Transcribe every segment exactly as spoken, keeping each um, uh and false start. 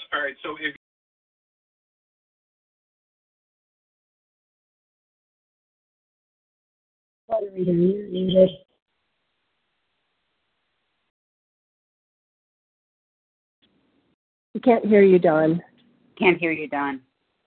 All right, so if Moderator, you're muted. We can't hear you, Dawn. Can't hear you, Dawn.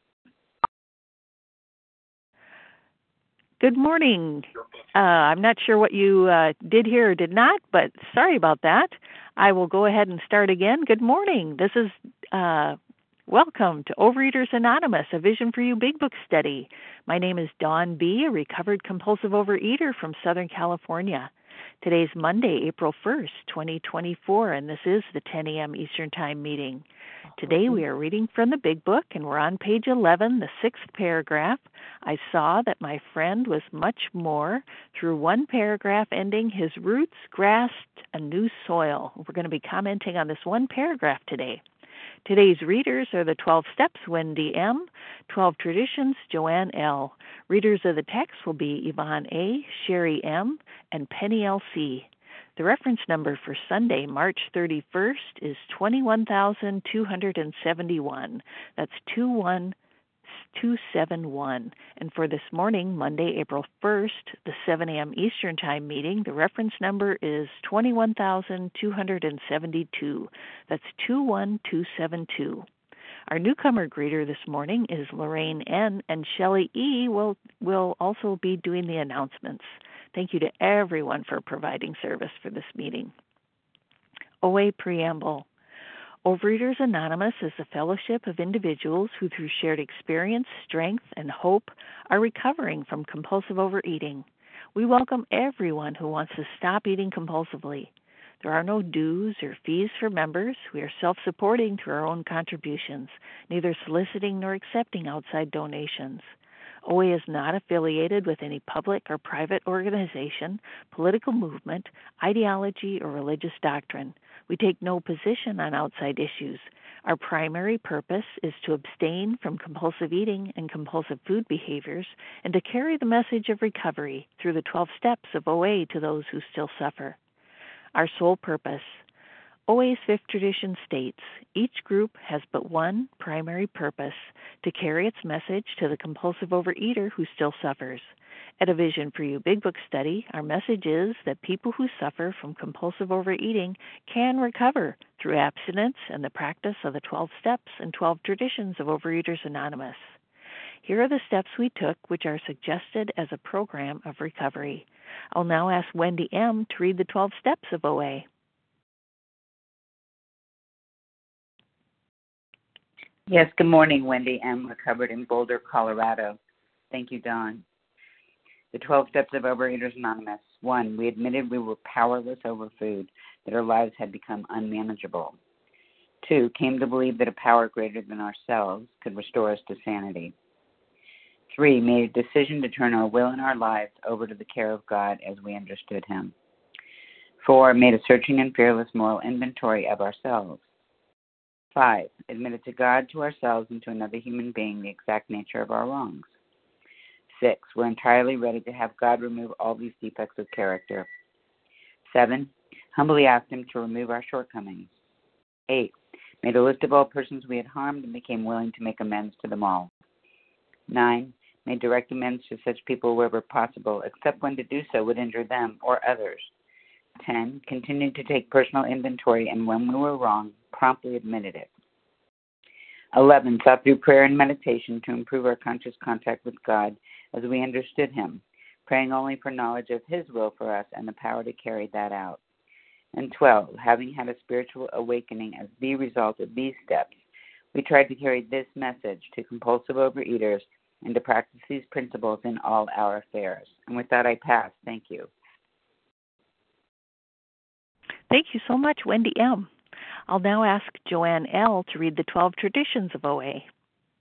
Good morning. Uh, I'm not sure what you uh, did here or did not, but sorry about that. I will go ahead and start again. Good morning. This is uh, welcome to Overeaters Anonymous, a Vision for You Big Book study. My name is Dawn B., a recovered compulsive overeater from Southern California. Today's Monday, April first, twenty twenty-four, and this is the ten a.m. Eastern Time meeting. Today we are reading from the Big Book, and we're on page eleven, the sixth paragraph. I saw that my friend was much more through one paragraph ending, his roots grasped a new soil. We're going to be commenting on this one paragraph today. Today's readers are the twelve Steps, Wendy M., twelve Traditions, Joanne L. Readers of the text will be Yvonne A., Sherry M., and Penny L C. The reference number for Sunday, March thirty-first, is twenty-one thousand two hundred seventy-one. That's two one two seven one. And for this morning, Monday, April first, the seven a.m. Eastern Time meeting, the reference number is twenty-one thousand two hundred seventy-two. That's two one two seven two. Our newcomer greeter this morning is Lorraine N., and Shelley E. will will also be doing the announcements. Thank you to everyone for providing service for this meeting. O A Preamble. Overeaters Anonymous is a fellowship of individuals who, through shared experience, strength, and hope, are recovering from compulsive overeating. We welcome everyone who wants to stop eating compulsively. There are no dues or fees for members. We are self-supporting through our own contributions, neither soliciting nor accepting outside donations. O A is not affiliated with any public or private organization, political movement, ideology, or religious doctrine. We take no position on outside issues. Our primary purpose is to abstain from compulsive eating and compulsive food behaviors and to carry the message of recovery through the twelve steps of O A to those who still suffer. Our sole purpose. O A's fifth tradition states, each group has but one primary purpose, to carry its message to the compulsive overeater who still suffers. At a Vision for You Big Book study, our message is that people who suffer from compulsive overeating can recover through abstinence and the practice of the twelve steps and twelve traditions of Overeaters Anonymous. Here are the steps we took, which are suggested as a program of recovery. I'll now ask Wendy M. to read the twelve steps of O A. Yes, good morning, Wendy M., recovered in Boulder, Colorado. Thank you, Dawn. The twelve Steps of Overeaters Anonymous. One, we admitted we were powerless over food, that our lives had become unmanageable. Two, came to believe that a power greater than ourselves could restore us to sanity. Three, made a decision to turn our will and our lives over to the care of God as we understood Him. Four, made a searching and fearless moral inventory of ourselves. Five, admitted to God, to ourselves, and to another human being the exact nature of our wrongs. Six, we're entirely ready to have God remove all these defects of character. Seven, humbly asked Him to remove our shortcomings. Eight, made a list of all persons we had harmed and became willing to make amends to them all. Nine, made direct amends to such people wherever possible, except when to do so would injure them or others. Ten, continued to take personal inventory, and when we were wrong, promptly admitted it. Eleven, sought through prayer and meditation to improve our conscious contact with God as we understood Him, praying only for knowledge of His will for us and the power to carry that out. And twelve, having had a spiritual awakening as the result of these steps, we tried to carry this message to compulsive overeaters and to practice these principles in all our affairs. And with that, I pass. Thank you. Thank you so much, Wendy M. I'll now ask Joanne L. to read the twelve Traditions of O A.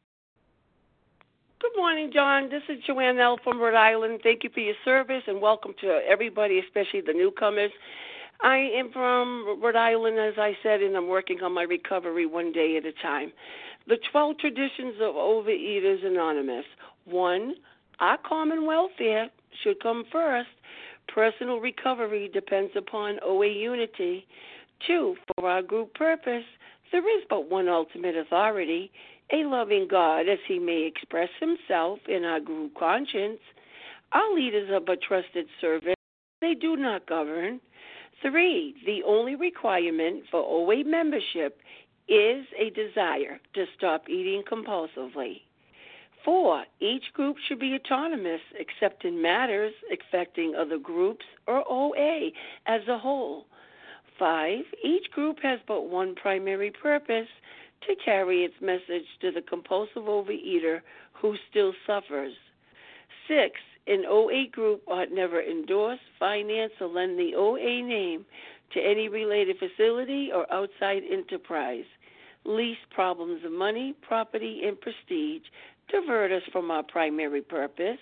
Good morning, John. This is Joanne L. from Rhode Island. Thank you for your service and welcome to everybody, especially the newcomers. I am from Rhode Island, as I said, and I'm working on my recovery one day at a time. The twelve Traditions of Overeaters Anonymous. One, our common welfare should come first. Personal recovery depends upon O A unity. Two, for our group purpose, There is but one ultimate authority, a loving God as he may express himself in our group conscience. Our leaders are but trusted servants. They do not govern. Three, the only requirement for O A membership is a desire to stop eating compulsively. Four, each group should be autonomous except in matters affecting other groups or O A as a whole. Five, each group has but one primary purpose, to carry its message to the compulsive overeater who still suffers. Six, an O A group ought never endorse, finance, or lend the O A name to any related facility or outside enterprise. Least problems of money, property, and prestige divert us from our primary purpose.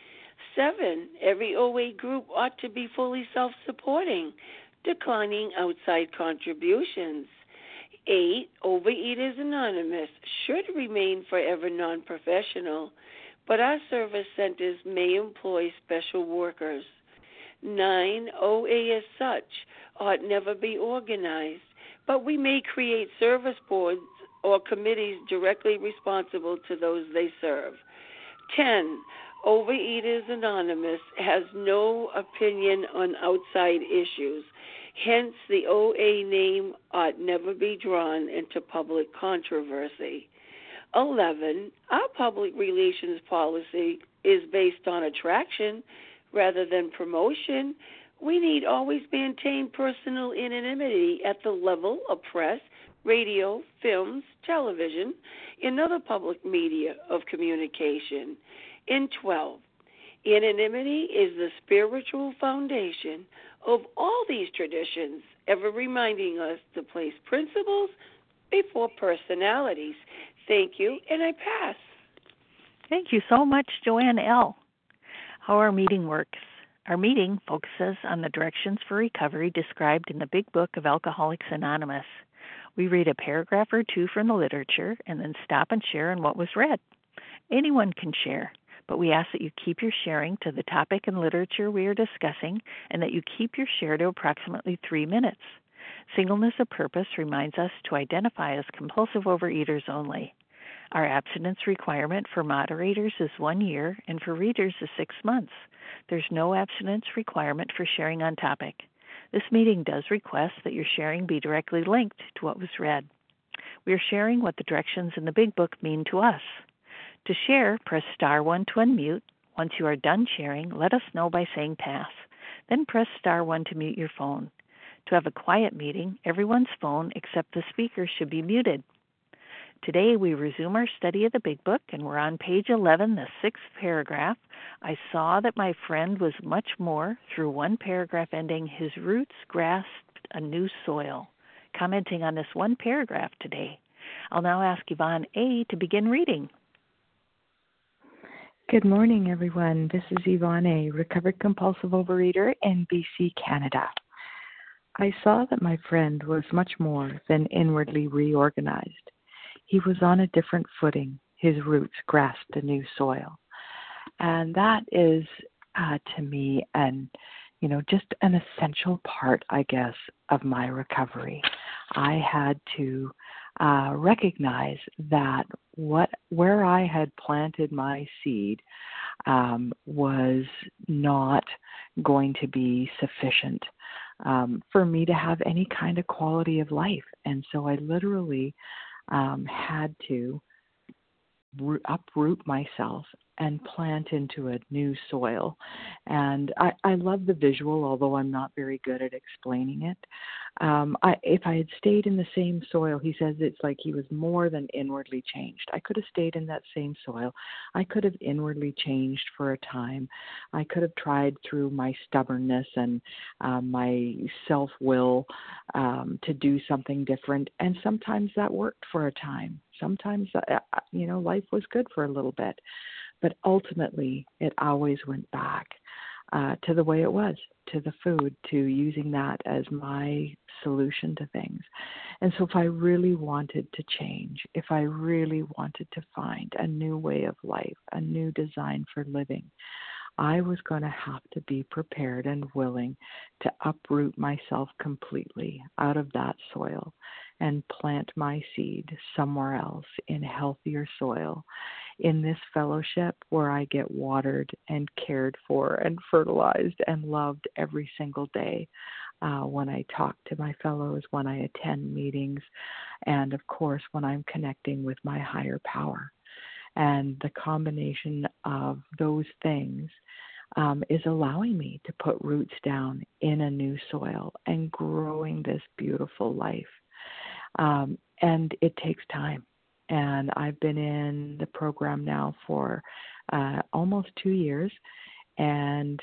Seven, every O A group ought to be fully self-supporting, declining outside contributions. Eight, Overeaters Anonymous should remain forever non-professional, but our service centers may employ special workers. Nine, O A as such ought never be organized, but we may create service boards or committees directly responsible to those they serve. Ten, Overeaters Anonymous has no opinion on outside issues. Hence, the O A name ought never be drawn into public controversy. Eleven, our public relations policy is based on attraction rather than promotion. We need always maintain personal anonymity at the level of press, radio, films, television, and other public media of communication. And twelve, anonymity is the spiritual foundation of all these traditions, ever reminding us to place principles before personalities. Thank you, and I pass. Thank you so much, Joanne L. How our meeting works. Our meeting focuses on the directions for recovery described in the Big Book of Alcoholics Anonymous. We read a paragraph or two from the literature and then stop and share on what was read. Anyone can share, but we ask that you keep your sharing to the topic and literature we are discussing and that you keep your share to approximately three minutes. Singleness of purpose reminds us to identify as compulsive overeaters only. Our abstinence requirement for moderators is one year and for readers is six months. There's no abstinence requirement for sharing on topic. This meeting does request that your sharing be directly linked to what was read. We are sharing what the directions in the Big Book mean to us. To share, press star one to unmute. Once you are done sharing, let us know by saying pass. Then press star one to mute your phone. To have a quiet meeting, everyone's phone except the speaker should be muted. Today we resume our study of the Big Book, and we're on page eleven, the sixth paragraph. I saw that my friend was much more through one paragraph ending, his roots grasped a new soil. Commenting on this one paragraph today. I'll now ask Yvonne A. to begin reading. Good morning, everyone. This is Yvonne A., recovered compulsive overeater in B C, Canada. I saw that my friend was much more than inwardly reorganized. He was on a different footing. His roots grasped a new soil. And that is, uh, to me, an, you know, just an essential part, I guess, of my recovery. I had to uh, recognize that what where I had planted my seed um, was not going to be sufficient um, for me to have any kind of quality of life. And so I literally um, had to uproot myself and plant into a new soil. And I, I love the visual, although I'm not very good at explaining it. Um, I, if I had stayed in the same soil, he says it's like he was more than inwardly changed. I could have stayed in that same soil. I could have inwardly changed for a time. I could have tried through my stubbornness and uh, my self-will um, to do something different. And sometimes that worked for a time. Sometimes, uh, you know, life was good for a little bit. But ultimately, it always went back uh, to the way it was, to the food, to using that as my solution to things. And so if I really wanted to change, if I really wanted to find a new way of life, a new design for living, I was going to have to be prepared and willing to uproot myself completely out of that soil and plant my seed somewhere else in healthier soil, in this fellowship where I get watered and cared for and fertilized and loved every single day. Uh, when I talk to my fellows, when I attend meetings, and of course, when I'm connecting with my higher power. And the combination of those things um, is allowing me to put roots down in a new soil and growing this beautiful life. Um, and it takes time. And I've been in the program now for uh, almost two years, and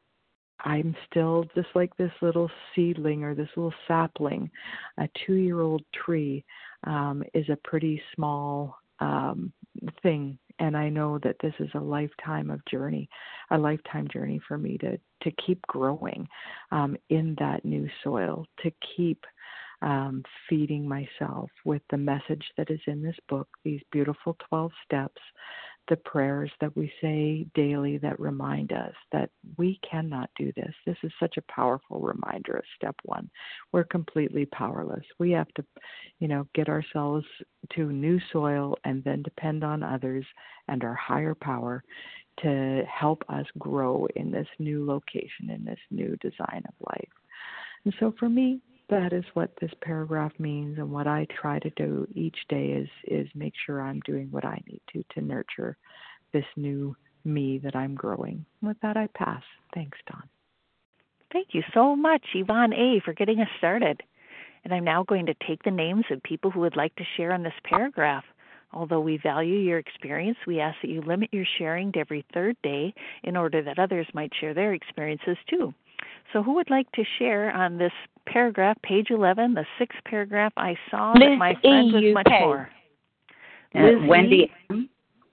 I'm still just like this little seedling or this little sapling. A two-year-old tree um, is a pretty small um, thing, and I know that this is a lifetime of journey, a lifetime journey for me to to keep growing um, in that new soil, to keep um, feeding myself with the message that is in this book, these beautiful twelve steps, the prayers that we say daily that remind us that we cannot do this. This is such a powerful reminder of step one. We're completely powerless. We have to, you know, get ourselves to new soil and then depend on others and our higher power to help us grow in this new location, in this new design of life. And so for me, that is what this paragraph means, and what I try to do each day is is make sure I'm doing what I need to to nurture this new me that I'm growing. With that, I pass. Thanks, Dawn. Thank you so much, Yvonne A., for getting us started. And I'm now going to take the names of people who would like to share on this paragraph. Although we value your experience, we ask that you limit your sharing to every third day in order that others might share their experiences too. So who would like to share on this paragraph, page eleven, the sixth paragraph I saw Liz that my friend E. was much U K. more? Uh, Liz Wendy E. M.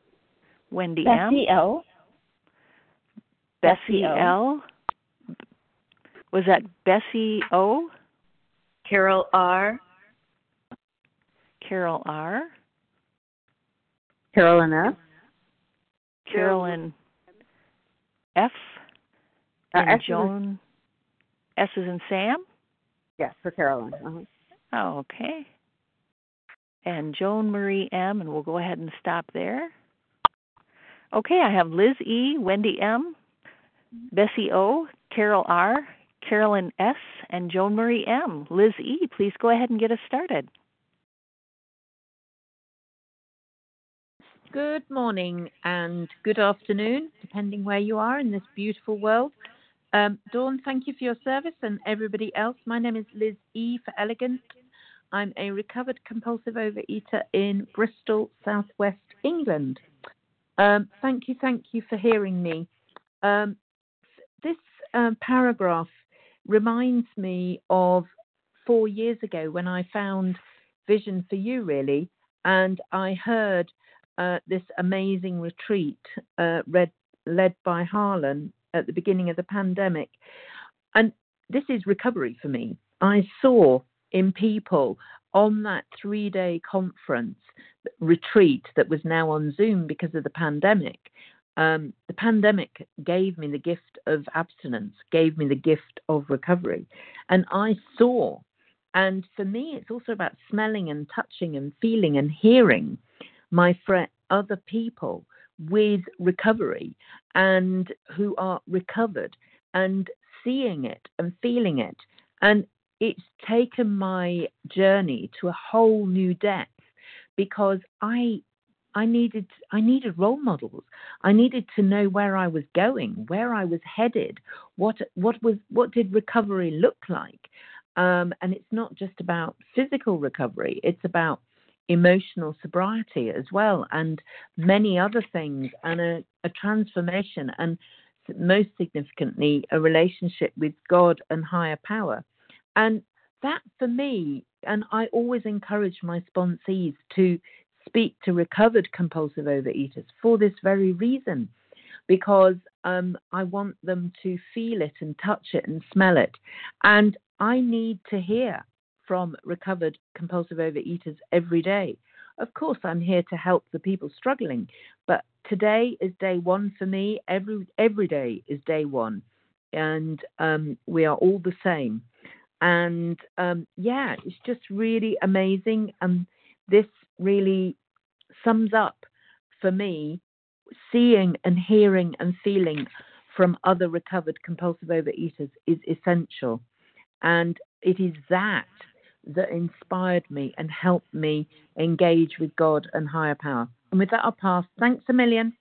Wendy Bessie M. O. Bessie Bessie O. L. Was that Bessie O? Carol R. Carol R. Carolyn F. Carolyn F. Uh, And S is in- Joan, S is in Sam? Yes, for Carolyn. Uh-huh. Oh, okay. And Joan Marie M., and we'll go ahead and stop there. Okay, I have Liz E., Wendy M., Bessie O., Carol R., Carolyn S., and Joan Marie M. Liz E., please go ahead and get us started. Good morning and good afternoon, depending where you are in this beautiful world. Um, Dawn, thank you for your service, and everybody else. My name is Liz E. for Elegant. I'm a recovered compulsive overeater in Bristol, southwest England. Um, thank you, thank you for hearing me. Um, this um, paragraph reminds me of four years ago when I found Vision for You, really, and I heard uh, this amazing retreat uh, read, led by Harlan at the beginning of the pandemic. And this is recovery for me. I saw in people on that three-day conference retreat that was now on Zoom because of the pandemic. Um, the pandemic gave me the gift of abstinence, gave me the gift of recovery. And I saw, and for me, it's also about smelling and touching and feeling and hearing my friend, other people with recovery and who are recovered and seeing it and feeling it. And it's taken my journey to a whole new depth because I I needed I needed role models. I needed to know where I was going, where I was headed, what what was what did recovery look like? Um, and it's not just about physical recovery, it's about emotional sobriety as well, and many other things, and a, a transformation, and most significantly, a relationship with God and higher power. And that for me, and I always encourage my sponsees to speak to recovered compulsive overeaters for this very reason, because um, I want them to feel it and touch it and smell it. And I need to hear from recovered compulsive overeaters every day. Of course, I'm here to help the people struggling, but today is day one for me. Every every day is day one, and um, we are all the same. And um, yeah, it's just really amazing. And this really sums up for me seeing and hearing and feeling from other recovered compulsive overeaters is essential. And it is that that inspired me and helped me engage with God and higher power. And with that, I'll pass. Thanks a million.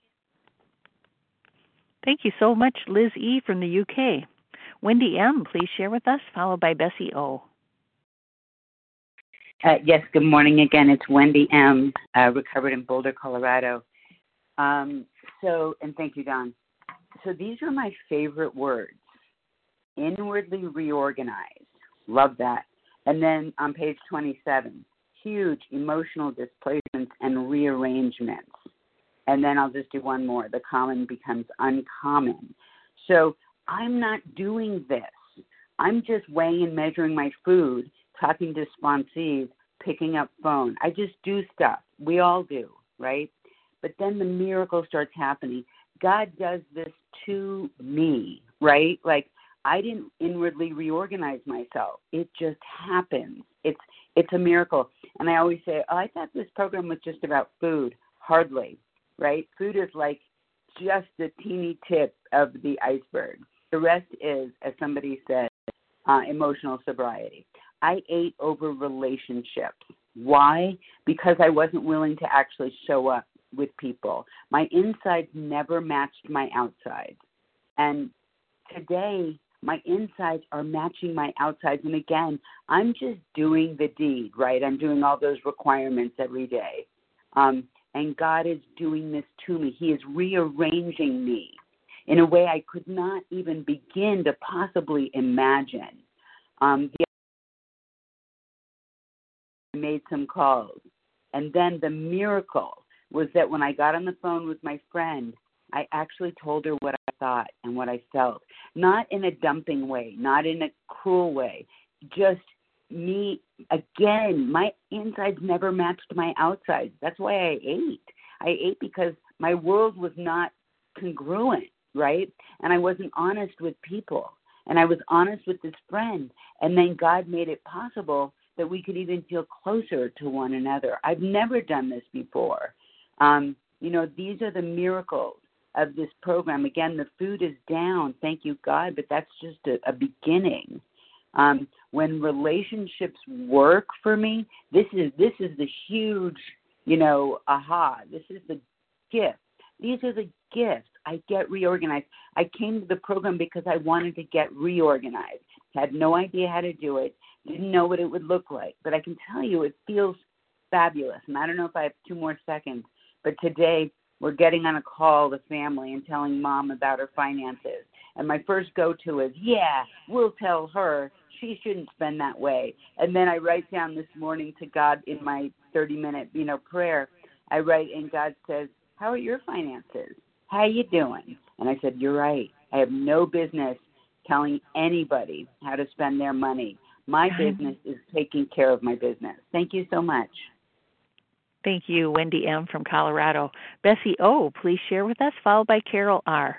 Thank you so much, Liz E. from the U K. Wendy M., please share with us, followed by Bessie O. Uh, yes, good morning again. It's Wendy M., uh, recovered in Boulder, Colorado. Um, so, and thank you, Don. So these are my favorite words. Inwardly reorganized. Love that. And then on page twenty-seven, huge emotional displacements and rearrangements. And then I'll just do one more. The common becomes uncommon. So I'm not doing this. I'm just weighing and measuring my food, talking to sponsees, picking up phone. I just do stuff. We all do, right? But then the miracle starts happening. God does this to me, right? Like, I didn't inwardly reorganize myself. It just happens. It's it's a miracle. And I always say, oh, I thought this program was just about food. Hardly, right? Food is like just the teeny tip of the iceberg. The rest is, as somebody said, uh, emotional sobriety. I ate over relationships. Why? Because I wasn't willing to actually show up with people. My insides never matched my outsides. And today, my insides are matching my outsides. And again, I'm just doing the deed, right? I'm doing all those requirements every day. Um, and God is doing this to me. He is rearranging me in a way I could not even begin to possibly imagine. Um, I made some calls. And then the miracle was that when I got on the phone with my friend, I actually told her what I thought and what I felt. Not in a dumping way, not in a cruel way. Just me, again, my insides never matched my outsides. That's why I ate. I ate because my world was not congruent, right? And I wasn't honest with people. And I was honest with this friend. And then God made it possible that we could even feel closer to one another. I've never done this before. Um, you know, these are the miracles of this program. Again, the food is down, thank you, God, but that's just a, a beginning. Um, when relationships work for me, this is this is the huge, you know, aha. This is the gift. These are the gifts. I get reorganized. I came to the program because I wanted to get reorganized. Had no idea how to do it. Didn't know what it would look like. But I can tell you it feels fabulous. And I don't know if I have two more seconds, but today we're getting on a call, the family, and telling Mom about her finances. And my first go-to is, yeah, we'll tell her she shouldn't spend that way. And then I write down this morning to God in my thirty-minute, you know, prayer. I write, and God says, how are your finances? How are you doing? And I said, you're right. I have no business telling anybody how to spend their money. My business is taking care of my business. Thank you so much. Thank you, Wendy M. from Colorado. Bessie O., please share with us, followed by Carol R.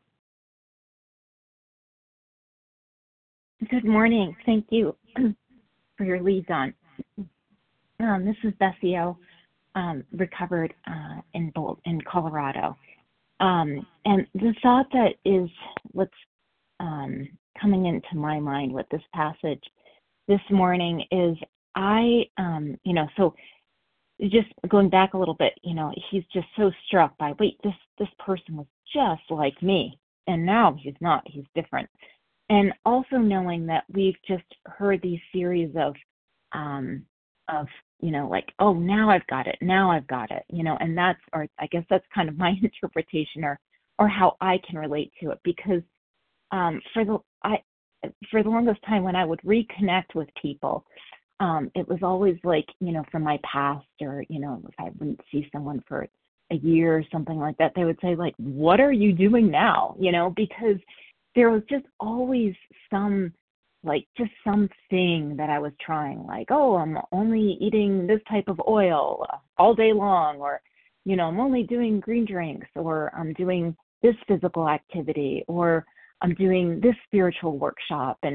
Good morning. Thank you for your lead, Don. Um, this is Bessie O., um, recovered uh, in Bold, in Colorado. Um, and the thought that is what's um, coming into my mind with this passage this morning is I, um, you know, so just going back a little bit, you know, he's just so struck by, wait, this, this person was just like me. And now he's not, he's different. And also knowing that we've just heard these series of, um, of, you know, like, oh, now I've got it. Now I've got it, you know, and that's, or I guess that's kind of my interpretation or, or how I can relate to it, because um, for the, I, for the longest time when I would reconnect with people, um, it was always like, you know, from my past, or, you know, if I wouldn't see someone for a year or something like that, they would say, like, what are you doing now? You know, because there was just always some, like, just something that I was trying, like, oh, I'm only eating this type of oil all day long, or, you know, I'm only doing green drinks, or I'm doing this physical activity, or I'm doing this spiritual workshop. And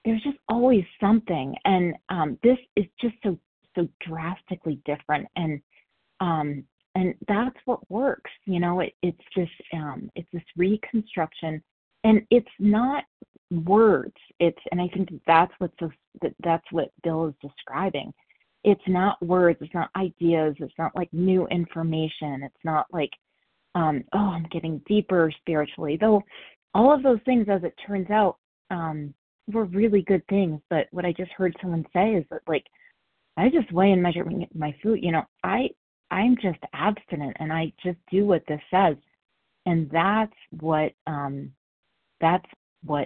there's just always something. And um, this is just so so drastically different. And um, and that's what works. You know, it, it's this um, it's this reconstruction, and it's not words. It's and I think that's what so that that's what Bill is describing. It's not words. It's not ideas. It's not like new information. It's not like um, oh, I'm getting deeper spiritually. Though all of those things, as it turns out, um, were really good things. But what I just heard someone say is that, like, I just weigh and measure my food. You know, I I'm just abstinent, and I just do what this says, and that's what um, that's what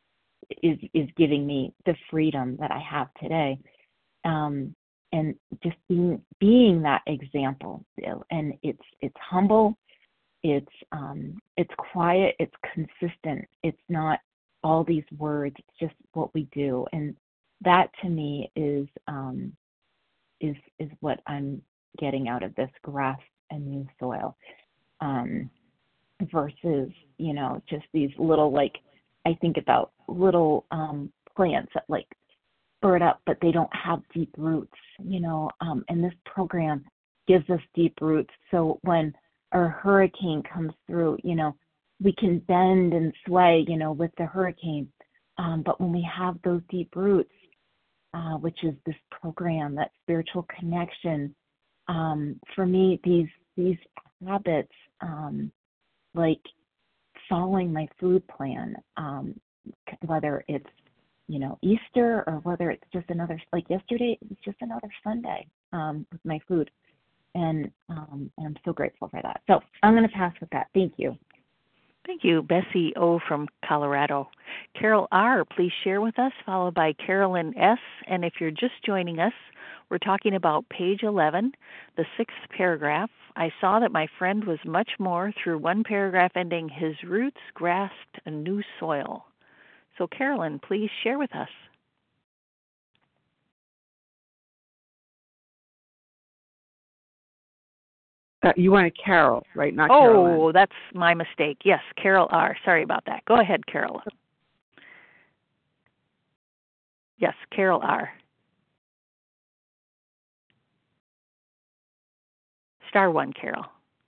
is is giving me the freedom that I have today. Um, and just being being that example, and it's it's humble, it's um, it's quiet, it's consistent. It's not all these words. It's just what we do, and that to me is um, is is what I'm getting out of this grass and new soil, um, versus you know just these little, like, I think about little um, plants that like spurt up, but they don't have deep roots, you know, um, and this program gives us deep roots. So when a hurricane comes through, you know, we can bend and sway, you know, with the hurricane. Um, but when we have those deep roots, uh, which is this program, that spiritual connection, um, for me, these these habits, um, like following my food plan, um, whether it's you know, Easter, or whether it's just another, like yesterday, it was just another Sunday um, with my food. And, um, and I'm so grateful for that. So I'm going to pass with that. Thank you. Thank you, Bessie O. from Colorado. Carol R., please share with us, followed by Carolyn S. And if you're just joining us, we're talking about page eleven, the sixth paragraph. I saw that my friend was much more through one paragraph ending, his roots grasped a new soil. So, Carolyn, please share with us. Uh, you wanted Carol, right? Not oh, Carolyn. Oh, that's my mistake. Yes, Carol R. Sorry about that. Go ahead, Carol. Yes, Carol R. Star one, Carol.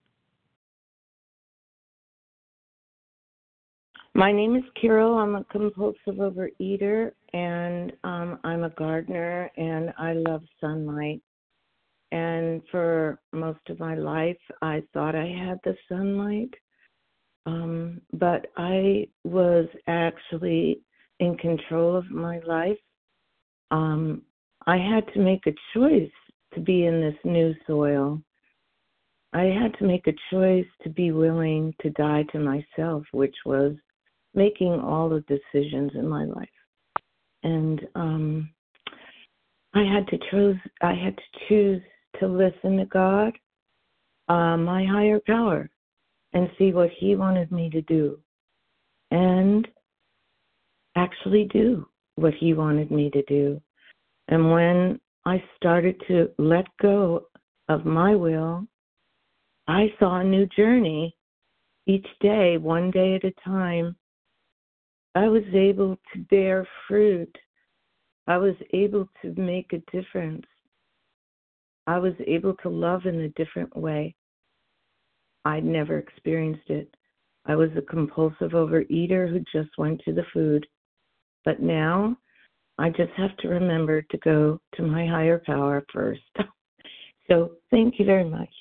My name is Carol. I'm a compulsive overeater, and um, I'm a gardener, and I love sunlight. And for most of my life, I thought I had the sunlight, um, but I was actually in control of my life. Um, I had to make a choice to be in this new soil. I had to make a choice to be willing to die to myself, which was making all the decisions in my life. And um, I had to choose. I had to choose to listen to God, uh, my higher power, and see what He wanted me to do, and actually do what He wanted me to do. And when I started to let go of my will, I saw a new journey each day, one day at a time. I was able to bear fruit. I was able to make a difference. I was able to love in a different way. I'd never experienced it. I was a compulsive overeater who just went to the food. But now I just have to remember to go to my higher power first. So thank you very much.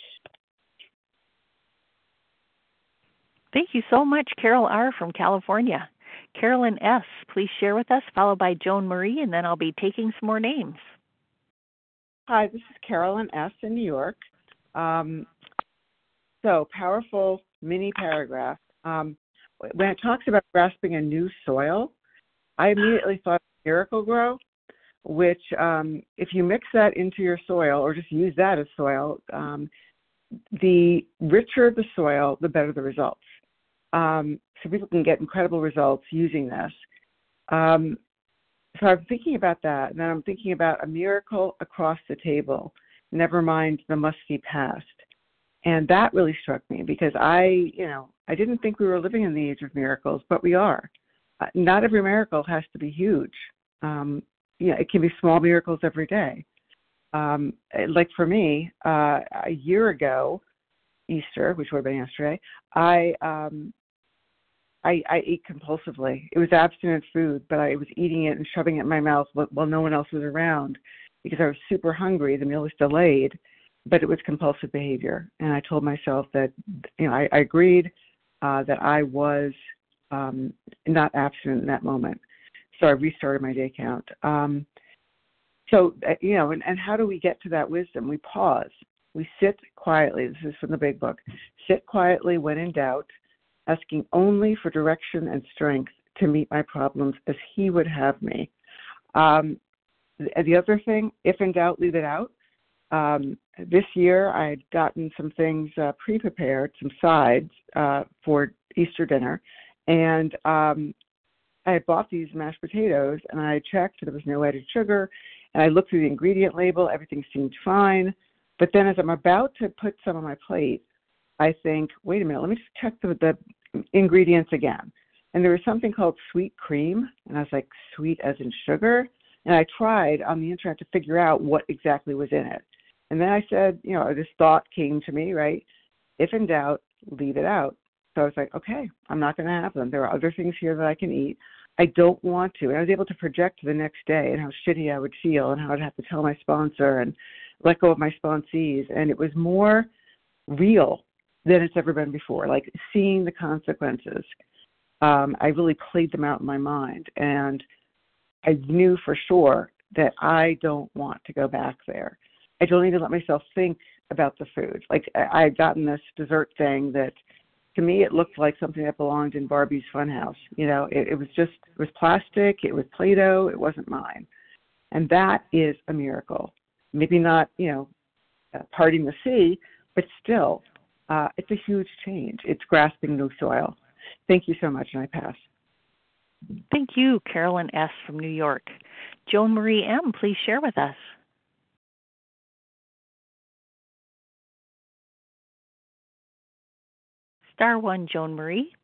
Thank you so much, Carol R. from California. Carolyn S., please share with us, followed by Joan Marie, and then I'll be taking some more names. Hi, this is Carolyn S. in New York. Um, so, powerful mini paragraph. Um, when it talks about grasping a new soil, I immediately thought of Miracle-Gro, which um, if you mix that into your soil or just use that as soil, um, the richer the soil, the better the results. Um, so people can get incredible results using this. Um, so I'm thinking about that, and then I'm thinking about a miracle across the table, never mind the musty past. And that really struck me because I, you know, I didn't think we were living in the age of miracles, but we are. Uh, not every miracle has to be huge. Um, you know, it can be small miracles every day. Um, like for me, uh, a year ago, Easter, which would have been yesterday, I, um, I I ate compulsively. It was abstinent food, but I was eating it and shoving it in my mouth while no one else was around because I was super hungry. The meal was delayed, but it was compulsive behavior. And I told myself that, you know, I, I agreed uh, that I was um, not abstinent in that moment. So I restarted my day count. Um, so, uh, you know, and, and how do we get to that wisdom? We pause. We sit quietly. This is from the big book. Sit quietly when in doubt, asking only for direction and strength to meet my problems as he would have me. Um, the, the other thing, if in doubt, leave it out. Um, this year, I had gotten some things uh, pre-prepared, some sides uh, for Easter dinner, and um, I had bought these mashed potatoes, and I checked, there was no added sugar, and I looked through the ingredient label, everything seemed fine, but then as I'm about to put some on my plate, I think, wait a minute, let me just check the, the ingredients again. And there was something called sweet cream, and I was like, sweet as in sugar? And I tried on the internet to figure out what exactly was in it. And then I said, you know, this thought came to me, right? If in doubt, leave it out. So I was like, okay, I'm not going to have them. There are other things here that I can eat. I don't want to. And I was able to project the next day and how shitty I would feel and how I'd have to tell my sponsor and let go of my sponsees. And it was more real than it's ever been before, like seeing the consequences. Um, I really played them out in my mind. And I knew for sure that I don't want to go back there. I don't even let myself think about the food. Like I had gotten this dessert thing that, to me, it looked like something that belonged in Barbie's Funhouse. You know, it, it was just, it was plastic, it was Play-Doh, it wasn't mine. And that is a miracle. Maybe not, you know, uh, parting the sea, but still, uh, it's a huge change. It's grasping new soil. Thank you so much, and I pass. Thank you, Carolyn S. from New York. Joan Marie M., please share with us. Star one, Joan Marie.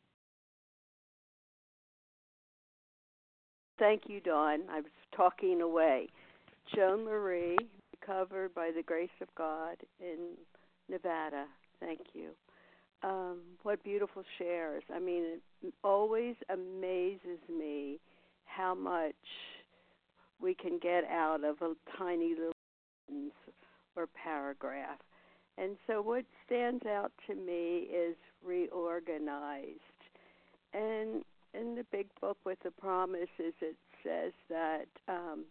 Thank you, Dawn. I was talking away. Joan Marie, recovered by the grace of God in Nevada. Thank you. Um, what beautiful shares. I mean, it always amazes me how much we can get out of a tiny little sentence or paragraph. And so what stands out to me is reorganized. And in the big book with the promises, it says that, um,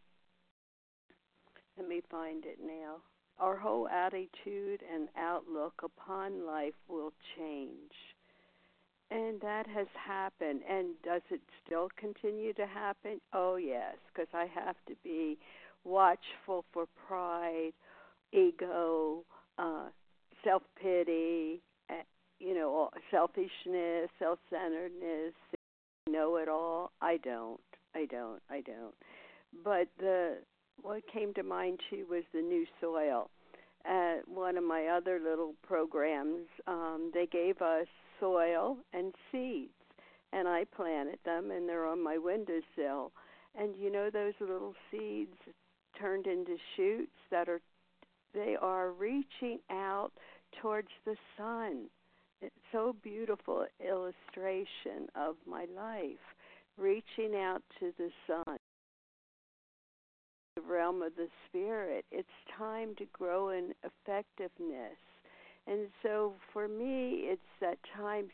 let me find it now, our whole attitude and outlook upon life will change. And that has happened. And does it still continue to happen? Oh, yes, because I have to be watchful for pride, ego, uh, self-pity, uh, you know, selfishness, self-centeredness, know-it-all. I don't. I don't. I don't. But the what came to mind, too, was the new soil. At one of my other little programs, um, they gave us soil and seeds, and I planted them, and they're on my windowsill. And, you know, those little seeds turned into shoots that are They are reaching out towards the sun. It's so beautiful illustration of my life, reaching out to the sun, the realm of the spirit. It's time to grow in effectiveness. And so for me, it's that time,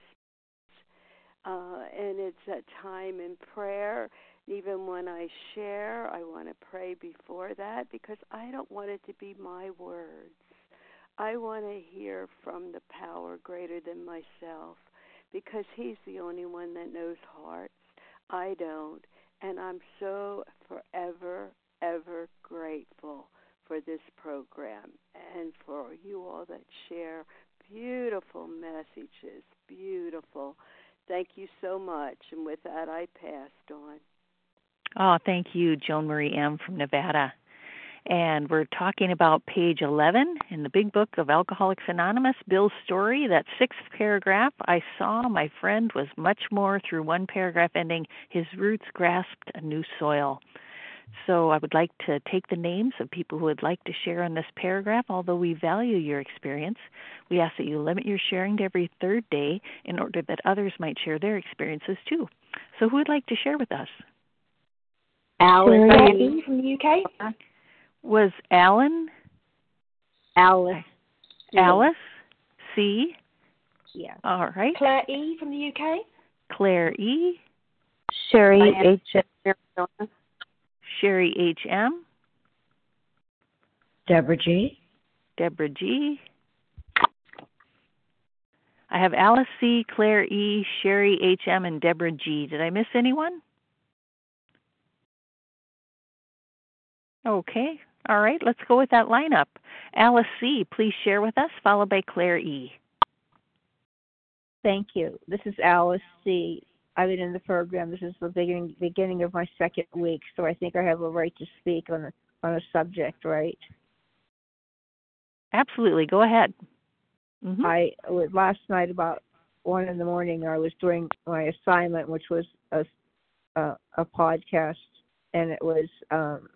uh, and it's that time in prayer. Even when I share, I want to pray before that because I don't want it to be my words. I want to hear from the power greater than myself because he's the only one that knows hearts. I don't. And I'm so forever, ever grateful for this program and for you all that share beautiful messages, beautiful. Thank you so much. And with that, I pass, Dawn. Oh, thank you, Joan Marie M. from Nevada. And we're talking about page eleven in the big book of Alcoholics Anonymous, Bill's story, that sixth paragraph. I saw my friend was much more through one paragraph ending, his roots grasped a new soil. So I would like to take the names of people who would like to share on this paragraph. Although we value your experience, we ask that you limit your sharing to every third day in order that others might share their experiences too. So who would like to share with us? Alice C. from the U K. Was Alan? Alice. Alice C. Yeah. All right. Claire E. from the U K. Claire E. Sherry H. Arizona. Sherry H. M. Deborah G. Deborah G. I have Alice C., Claire E., Sherry H. M., and Deborah G. Did I miss anyone? Okay. All right. Let's go with that lineup. Alice C., please share with us, followed by Claire E. Thank you. This is Alice C. I've been in the program. This is the beginning beginning of my second week, so I think I have a right to speak on a on a subject, right? Absolutely. Go ahead. Mm-hmm. I last night about one in the morning. I was doing my assignment, which was a a, a podcast, and it was um,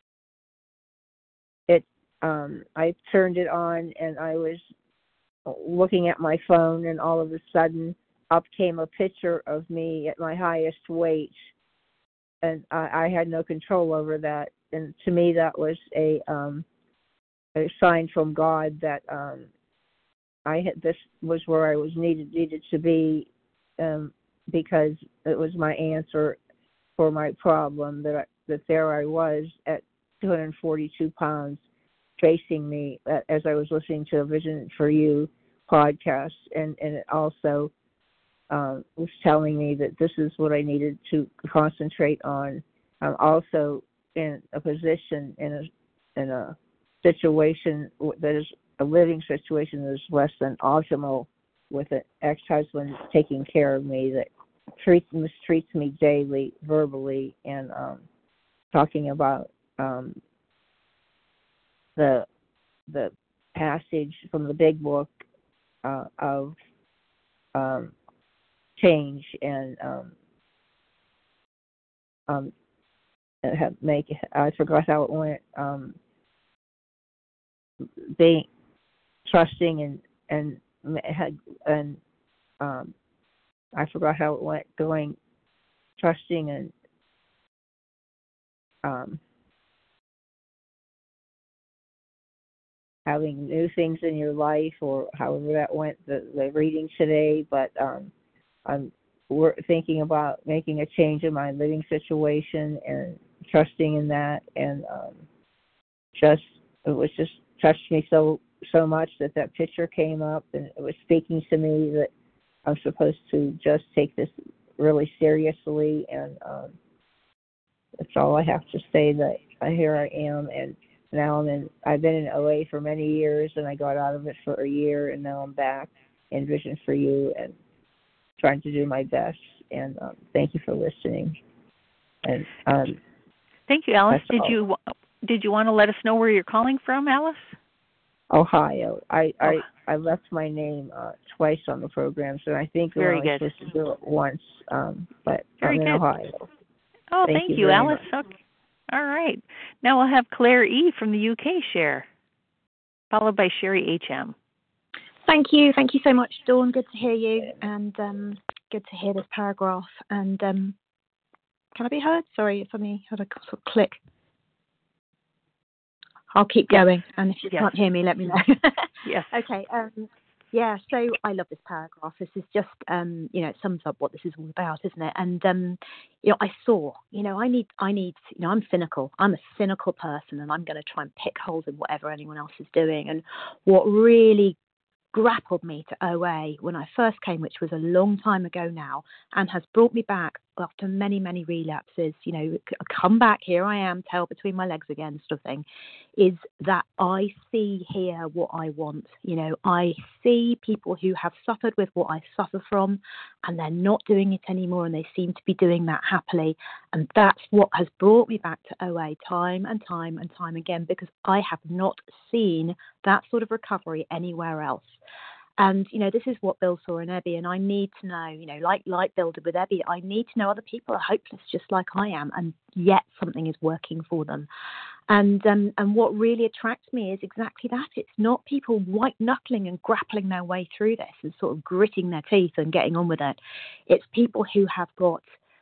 it. Um, I turned it on, and I was looking at my phone, and all of a sudden, up came a picture of me at my highest weight, and I, I had no control over that. And to me, that was a um, a sign from God that. Um, I had, this was where I was needed needed to be um, because it was my answer for my problem. That I, that there I was at two hundred forty-two pounds, facing me as I was listening to a Vision for You podcast, and and it also um, was telling me that this is what I needed to concentrate on. I'm also in a position in a in a situation that is a living situation that is less than optimal, with an ex-husband taking care of me that treats mistreats me daily, verbally, and um, talking about um, the the passage from the Big Book uh, of um, change and um, um, have make. I forgot how it went. Um, being trusting and and had and um, I forgot how it went. Going, trusting and um, having new things in your life, or however that went. The, the reading today, but um, I'm we're thinking about making a change in my living situation and trusting in that, and um, just it was just touched me so. so much that that picture came up, and it was speaking to me that I'm supposed to just take this really seriously, and um, that's all I have to say. That uh, here I am, and now I'm in. I've been in O A for many years, and I got out of it for a year, and now I'm back in Vision for You and trying to do my best. And um, thank you for listening. And um, thank you, Alice. Did all. you did you want to let us know where you're calling from, Alice? Ohio. I, oh. I, I left my name uh, twice on the programs, and I think we Very were good. supposed to do it once, um, but Very I'm in good. Ohio. Oh, thank, thank you, you, Alice. Much. Okay. All right. Now we'll have Claire E. from the U K share, followed by Sherry H M. Thank you. Thank you so much, Dawn. Good to hear you, and um, good to hear this paragraph. And um, can I be heard? Sorry, for me, had a sort of click. I'll keep yes. going, and if you yes. can't hear me, let me know. yes. Okay. Um, yeah. So I love this paragraph. This is just, um, you know, it sums up what this is all about, isn't it? And um, you know, I saw, you know, I need, I need, you know, I'm cynical. I'm a cynical person, and I'm going to try and pick holes in whatever anyone else is doing. And what really grappled me to O A when I first came, which was a long time ago now, and has brought me back after many, many relapses, you know, come back, here I am, tail between my legs again, sort of thing, is that I see here what I want. You know, I see people who have suffered with what I suffer from, and they're not doing it anymore, and they seem to be doing that happily. And that's what has brought me back to O A time and time and time again, because I have not seen that sort of recovery anywhere else. And, you know, this is what Bill saw in Ebby, and I need to know, you know, like like Bill did with Ebby, I need to know other people are hopeless just like I am, and yet something is working for them. And um, and what really attracts me is exactly that. It's not people white-knuckling and grappling their way through this and sort of gritting their teeth and getting on with it. It's people who have got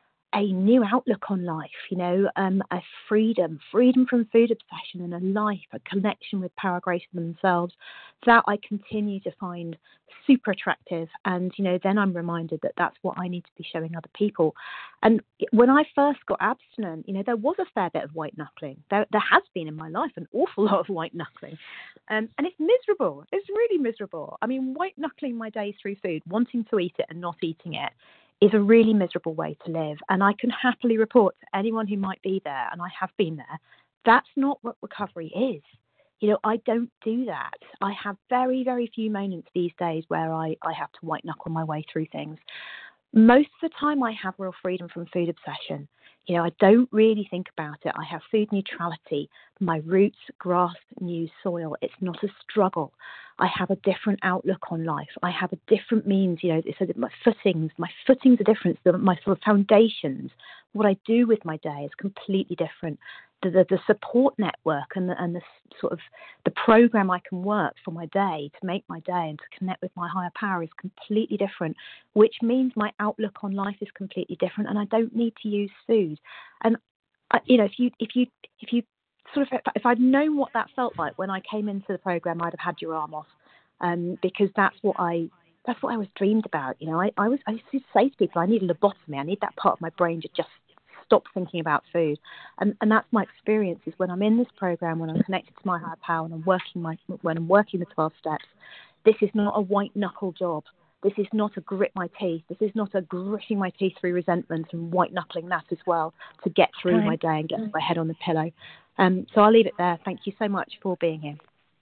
a new outlook on life, you know, um, a freedom, freedom from food obsession, and a life, a connection with power greater than themselves, that I continue to find super attractive. And, you know, then I'm reminded that that's what I need to be showing other people. And when I first got abstinent, you know, there was a fair bit of white knuckling. There, there has been in my life an awful lot of white knuckling. Um, and it's miserable. It's really miserable. I mean, white knuckling my day through food, wanting to eat it and not eating it, is a really miserable way to live. And I can happily report to anyone who might be there, and I have been there, that's not what recovery is. You know, I don't do that. I have very, very few moments these days where I, I have to white knuckle my way through things. Most of the time I have real freedom from food obsession. You know, I don't really think about it. I have food neutrality. My roots grasp new soil. It's not a struggle. I have a different outlook on life. I have a different means, you know, so that my footings, my footings are different. So my sort of foundations, what I do with my day is completely different. The, the, the support network and the, and the sort of the program I can work for my day to make my day and to connect with my higher power is completely different, which means my outlook on life is completely different, and I don't need to use food. And I, you know, if you if you if you sort of if I'd known what that felt like when I came into the program, I'd have had your arm off, um, because that's what I that's what I was dreamed about. You know, I, I was I used to say to people, I need a lobotomy. I need that part of my brain to just stop thinking about food. And and that's my experience, is when I'm in this program, when I'm connected to my higher power, and I'm working my when I'm working the twelve steps, this is not a white knuckle job. This is not a grit my teeth. This is not a gritting my teeth through resentment and white knuckling that as well to get through Time. my day and get my head on the pillow. Um, so I'll leave it there. Thank you so much for being here.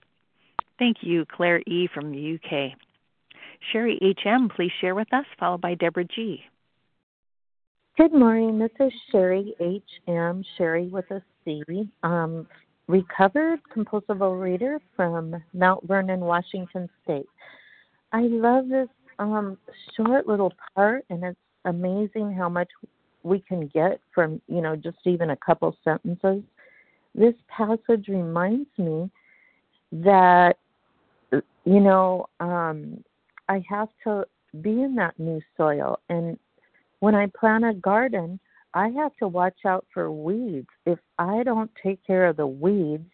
Thank you, Claire E. from the U K. Sherry H M, please share with us, followed by Deborah G. Good morning. This is Sherry H M, Sherry with a C, um, recovered compulsive overeater from Mount Vernon, Washington State. I love this um, short little part, and it's amazing how much we can get from, you know, just even a couple sentences. This passage reminds me that, you know, um, I have to be in that new soil. And when I plant a garden, I have to watch out for weeds. If I don't take care of the weeds,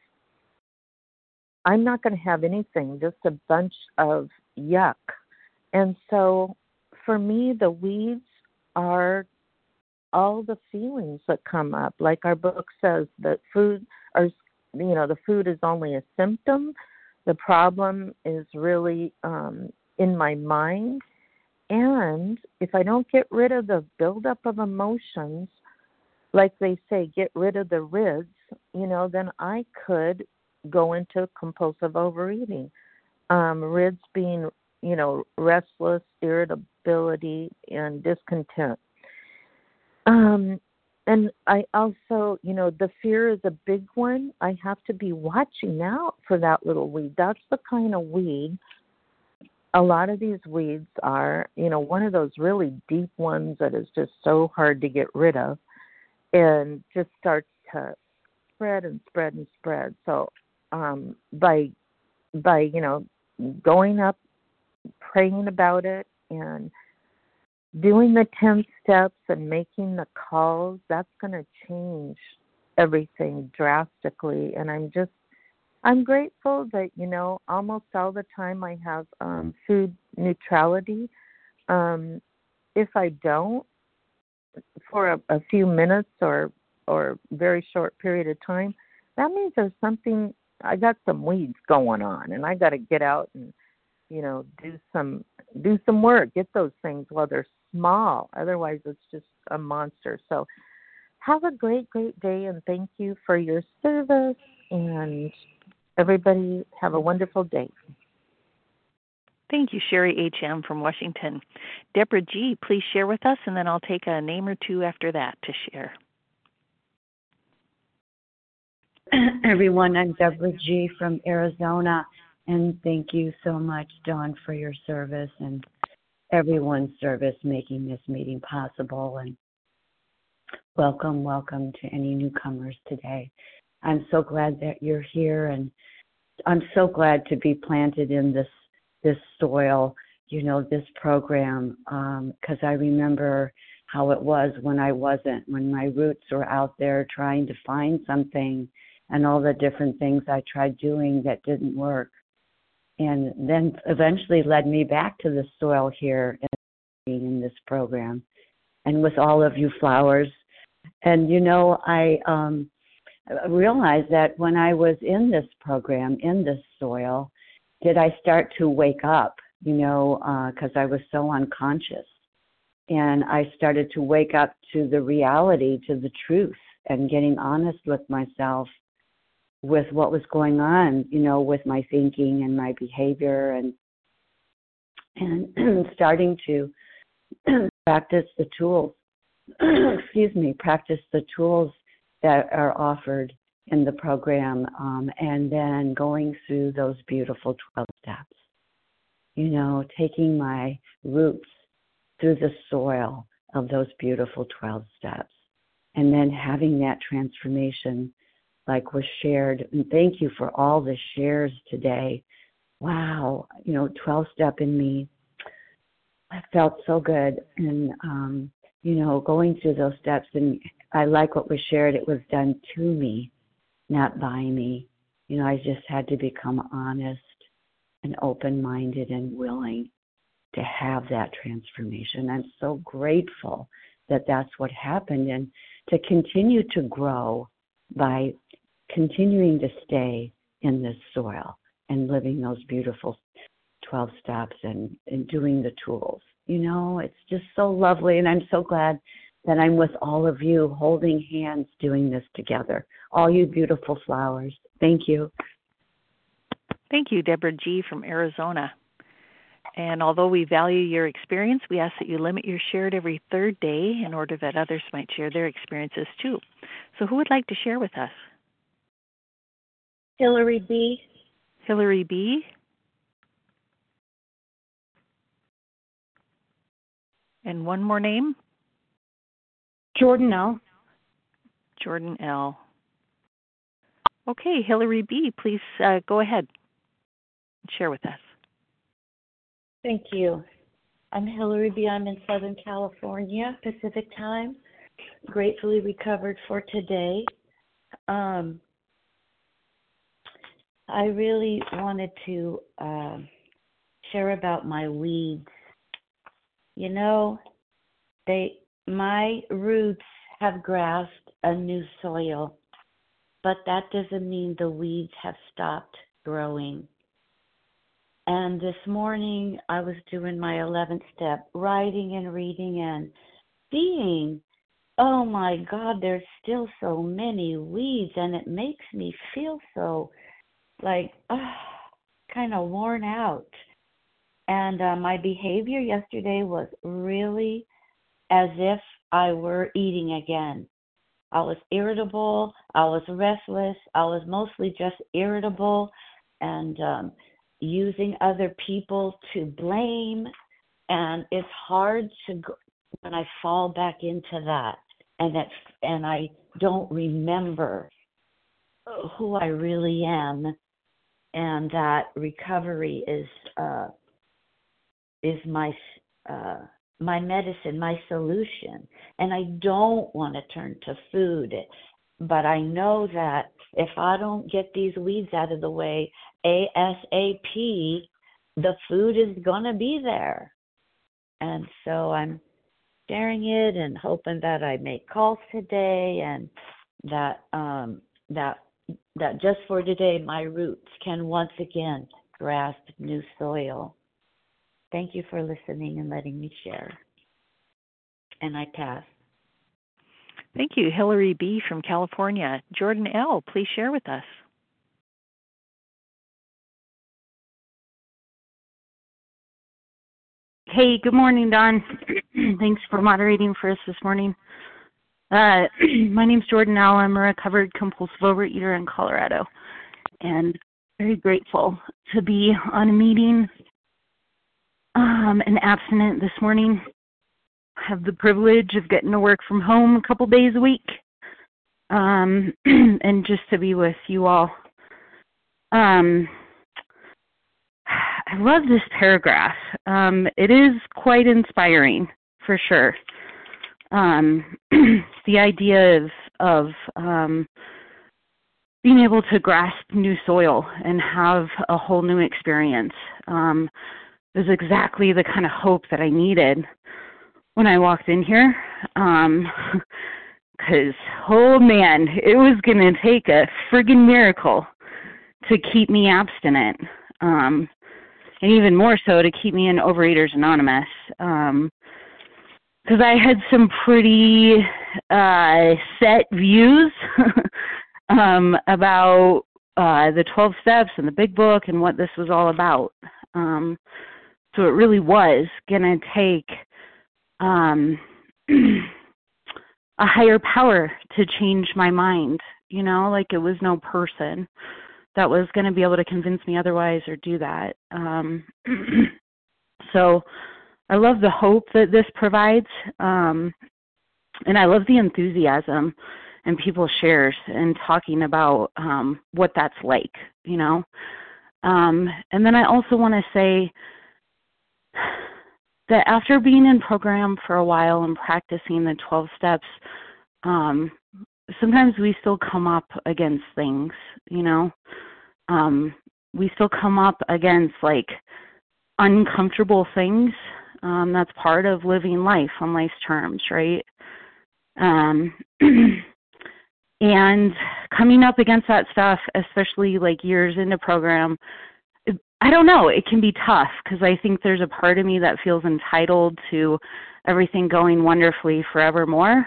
I'm not going to have anything, just a bunch of yuck. And so for me, the weeds are all the feelings that come up. Like our book says, that food, or, you know, the food is only a symptom. The problem is really um, in my mind. And if I don't get rid of the buildup of emotions, like they say, get rid of the R I Ds, you know, then I could go into compulsive overeating. Um, R I Ds being, you know, restless, irritability, and discontent. Um, and I also, you know, the fear is a big one. I have to be watching out for that little weed. That's the kind of weed. A lot of these weeds are, you know, one of those really deep ones that is just so hard to get rid of, and just starts to spread and spread and spread. So um, by, by, you know, going up, praying about it, and doing the ten steps and making the calls, that's going to change everything drastically. And I'm just, I'm grateful that, you know, almost all the time I have um, food neutrality. Um, if I don't, for a, a few minutes or or very short period of time, that means there's something, I got some weeds going on, and I got to get out and, you know, do some do some work, get those things while they're small. Otherwise, it's just a monster. So have a great, great day, and thank you for your service, and everybody have a wonderful day. Thank you, Sherry H M from Washington. Deborah G., please share with us, and then I'll take a name or two after that to share. Everyone, I'm Deborah G. from Arizona, And thank you so much, Dawn, for your service and everyone's service making this meeting possible. And welcome, welcome to any newcomers today. I'm so glad that you're here, and I'm so glad to be planted in this this soil, you know, this program, because um, I remember how it was when I wasn't, when my roots were out there trying to find something and all the different things I tried doing that didn't work. And then eventually led me back to the soil here in this program and with all of you flowers. And, you know, I um, realized that when I was in this program, in this soil, did I start to wake up, you know, because uh, I was so unconscious. And I started to wake up to the reality, to the truth, and getting honest with myself with what was going on, you know, with my thinking and my behavior, and and starting to practice the tools, excuse me, practice the tools that are offered in the program, um, and then going through those beautiful twelve steps, you know, taking my roots through the soil of those beautiful twelve steps, and then having that transformation like was shared. And thank you for all the shares today. Wow, you know, twelve-step in me. I felt so good. And, um, you know, going through those steps, and I like what was shared. It was done to me, not by me. You know, I just had to become honest and open-minded and willing to have that transformation. I'm so grateful that that's what happened, and to continue to grow by continuing to stay in this soil and living those beautiful twelve steps and, and doing the tools. You know, it's just so lovely, and I'm so glad that I'm with all of you holding hands doing this together. All you beautiful flowers. Thank you. Thank you, Deborah G. from Arizona. And although we value your experience, we ask that you limit your share to every third day in order that others might share their experiences too. So who would like to share with us? Hillary B. Hillary B. And one more name? Jordan L. Jordan L. Okay, Hillary B., please uh, go ahead and share with us. Thank you. I'm Hillary B. I'm in Southern California, Pacific Time. Gratefully recovered for today. Um, I really wanted to uh, share about my weeds. You know, they my roots have grasped a new soil, but that doesn't mean the weeds have stopped growing. And this morning I was doing my eleventh step, writing and reading and seeing, oh my God, there's still so many weeds, and it makes me feel so like uh, kind of worn out. And uh, my behavior yesterday was really as if I were eating again. I was irritable, I was restless, I was mostly just irritable and um, using other people to blame. And it's hard to go when I fall back into that, and that, and I don't remember who I really am, and that recovery is uh, is my uh, my medicine, my solution. And I don't want to turn to food, but I know that if I don't get these weeds out of the way ASAP, the food is going to be there. And so I'm sharing it and hoping that I make calls today, and that um, that that just for today my roots can once again grasp new soil. Thank you for listening and letting me share. And I pass. Thank you, Hillary B. from California. Jordan L., please share with us. Hey, good morning, Dawn. Thanks for moderating for us this morning. Uh, my name's Jordan L. I'm a recovered compulsive overeater in Colorado. And very grateful to be on a meeting um, and abstinent this morning. I have the privilege of getting to work from home a couple days a week um, and just to be with you all. Um, I love this paragraph. Um, it is quite inspiring, for sure. Um, the idea of, of um, being able to grasp new soil and have a whole new experience um, is exactly the kind of hope that I needed when I walked in here. Um, because, oh man, it was going to take a friggin' miracle to keep me abstinent. Um, and even more so to keep me in Overeaters Anonymous. Um, because I had some pretty uh, set views um, about uh, the twelve steps and the big book and what this was all about. Um, so it really was going to take um, a higher power to change my mind, you know, like it was no person that was going to be able to convince me otherwise or do that. Um, so I love the hope that this provides, um, and I love the enthusiasm and people's shares and talking about um, what that's like, you know. Um, and then I also want to say that after being in program for a while and practicing the twelve steps, um, sometimes we still come up against things, you know. Um, we still come up against like uncomfortable things. Um, that's part of living life on life's terms, right? Um, and coming up against that stuff, especially like years into program, it, I don't know, it can be tough because I think there's a part of me that feels entitled to everything going wonderfully forevermore.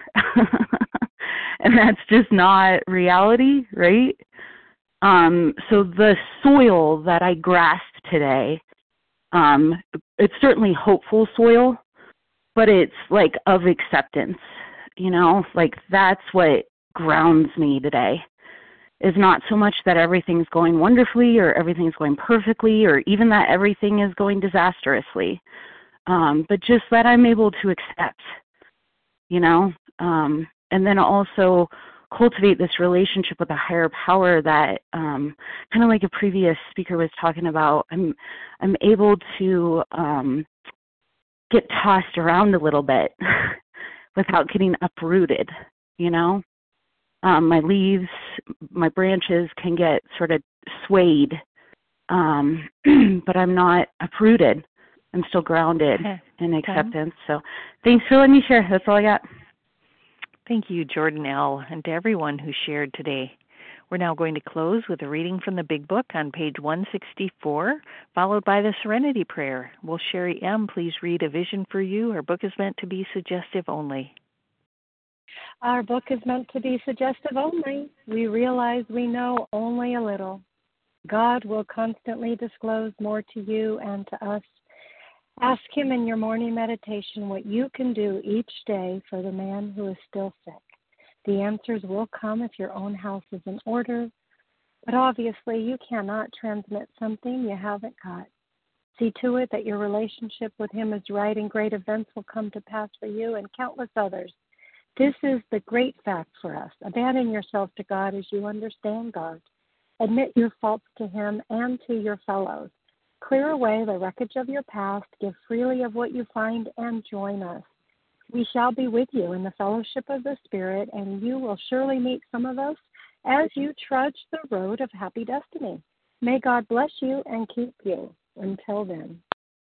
And that's just not reality, right? Um, so the soil that I grasped today, um, it's certainly hopeful soil, but it's like of acceptance, you know, like that's what grounds me today, is not so much that everything's going wonderfully or everything's going perfectly or even that everything is going disastrously, um, but just that I'm able to accept, you know, um, and then also cultivate this relationship with a higher power that um, kind of like a previous speaker was talking about. I'm I'm able to um, get tossed around a little bit without getting uprooted, you know. Um, my leaves, my branches can get sort of swayed, um, but I'm not uprooted. I'm still grounded okay. in acceptance. So thanks for letting me share. That's all I got. Thank you, Jordan L., and to everyone who shared today. We're now going to close with a reading from the Big Book on page one sixty-four, followed by the Serenity Prayer. Will Sherry M. please read A Vision for You? Our book is meant to be suggestive only. Our book is meant to be suggestive only. We realize we know only a little. God will constantly disclose more to you and to us. Ask him in your morning meditation what you can do each day for the man who is still sick. The answers will come if your own house is in order, but obviously you cannot transmit something you haven't got. See to it that your relationship with him is right and great events will come to pass for you and countless others. This is the great fact for us. Abandon yourself to God as you understand God. Admit your faults to him and to your fellows. Clear away the wreckage of your past, give freely of what you find, and join us. We shall be with you in the fellowship of the Spirit, and you will surely meet some of us as you trudge the road of happy destiny. May God bless you and keep you. Until then.